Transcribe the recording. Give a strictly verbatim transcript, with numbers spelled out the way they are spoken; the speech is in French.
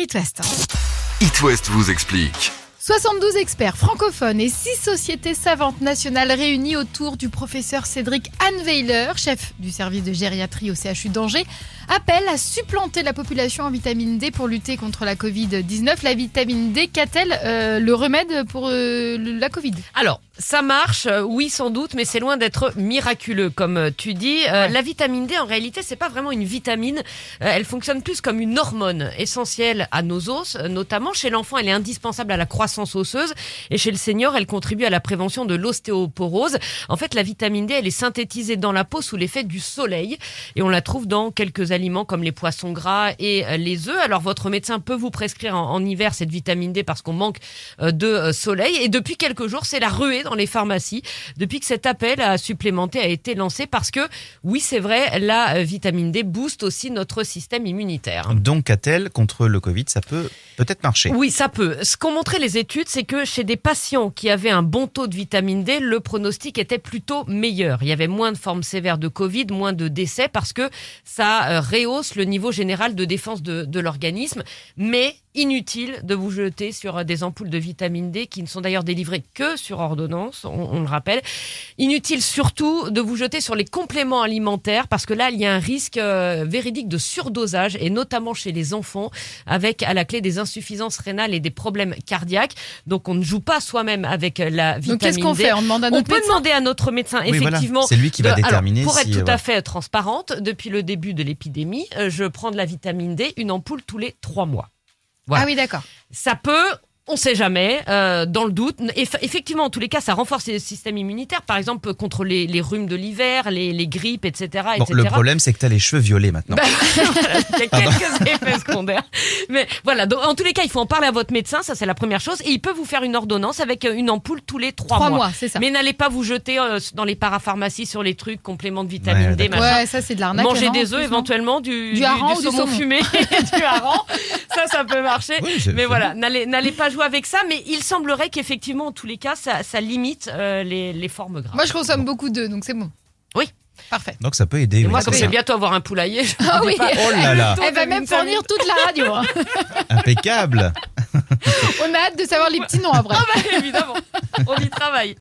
It West. It West vous explique. soixante-douze experts francophones et six sociétés savantes nationales réunies autour du professeur Cédric Hanweiler, chef du service de gériatrie au C H U d'Angers, appellent à supplanter la population en vitamine D pour lutter contre la covid dix-neuf. La vitamine D, qu'a-t-elle euh, le remède pour euh, la Covid ? Alors, ça marche, euh, oui sans doute, mais c'est loin d'être miraculeux, comme euh, tu dis. Euh, Ouais. La vitamine D, en réalité, c'est pas vraiment une vitamine. Euh, elle fonctionne plus comme une hormone essentielle à nos os, euh, notamment chez l'enfant, elle est indispensable à la croissance osseuse, et chez le senior, elle contribue à la prévention de l'ostéoporose. En fait, la vitamine D, elle est synthétisée dans la peau sous l'effet du soleil, et on la trouve dans quelques aliments comme les poissons gras et euh, les œufs. Alors, votre médecin peut vous prescrire en, en hiver cette vitamine D parce qu'on manque euh, de euh, soleil, et depuis quelques jours, c'est la ruée dans les pharmacies depuis que cet appel à supplémenter a été lancé, parce que oui, c'est vrai, la euh, vitamine D booste aussi notre système immunitaire. Donc, a-t-elle contre le Covid, ça peut peut-être marcher. Oui, ça peut. Ce qu'ont montré les études, c'est que chez des patients qui avaient un bon taux de vitamine D, le pronostic était plutôt meilleur. Il y avait moins de formes sévères de Covid, moins de décès, parce que ça euh, rehausse le niveau général de défense de, de l'organisme. Mais inutile de vous jeter sur des ampoules de vitamine D qui ne sont d'ailleurs délivrées que sur ordonnance, on, on le rappelle. Inutile surtout de vous jeter sur les compléments alimentaires, parce que là, il y a un risque euh, véridique de surdosage, et notamment chez les enfants, avec à la clé des insuffisances rénales et des problèmes cardiaques. Donc, on ne joue pas soi-même avec la vitamine D. Donc qu'est-ce qu'on fait ? On demande à On notre peut médecin ? demander à notre médecin, Oui, voilà. effectivement. C'est lui qui va de- déterminer alors, pour être si, tout euh, à voilà. fait transparente, depuis le début de l'épidémie, euh, je prends de la vitamine D, une ampoule tous les trois mois. Voilà. Ah oui, d'accord. Ça peut, on sait jamais, euh, dans le doute. Eff- effectivement, en tous les cas, ça renforce le système immunitaire, par exemple contre les, les rhumes de l'hiver, les, les grippes, et cetera, Bon, et cetera. le problème, c'est que tu as les cheveux violets maintenant. Bah, voilà, il y a quelques effets secondaires. Mais voilà, donc, en tous les cas, il faut en parler à votre médecin, ça c'est la première chose. Et il peut vous faire une ordonnance avec une ampoule tous les trois, Trois mois. mois, c'est ça. Mais n'allez pas vous jeter euh, dans les parapharmacies sur les trucs, compléments de vitamine Ouais, D, d'accord. machin. Ouais, ça c'est de l'arnaque. Manger non, en des plus, œufs, non éventuellement du, Du hareng ou du saumon saumon. fumé, du hareng. Ça, ça peut marcher. Oui, c'est- mais c'est voilà, n'allez, n'allez pas jouer avec ça. Mais il semblerait qu'effectivement, en tous les cas, ça, ça limite euh, les, les formes graves. Moi je consomme beaucoup d'œufs, donc c'est bon. Oui. Parfait. Donc, ça peut aider. Et oui, moi, c'est comme je ça. vais bientôt avoir un poulailler, je Ah n'ai oui. pas- Oh là là, Elle va même fournir toute la radio. hein. impeccable. On a hâte de savoir les petits noms après. Ah bah, évidemment, on y travaille.